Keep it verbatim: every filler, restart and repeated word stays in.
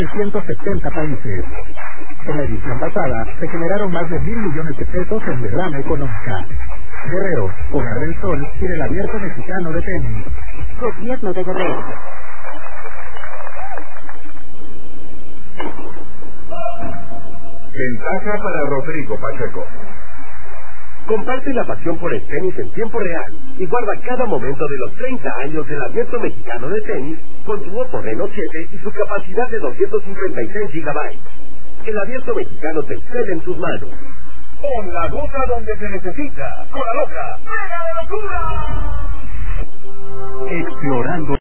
ciento setenta países. En la edición pasada se generaron más de mil millones de pesos en derrama económica. Guerrero, Hogar del Sol y el Abierto Mexicano de Tenis. Gobierno de Guerrero. Ventaja para Rodrigo Pacheco. Comparte la pasión por el tenis en tiempo real y guarda cada momento de los treinta años del Abierto Mexicano de Tenis con tu Oppo Reno siete y su capacidad de doscientos cincuenta y seis gigabytes. El Abierto Mexicano te excede en tus manos. Pon la gota donde se necesita. Con la loca. ¡Mega de locura! Explorando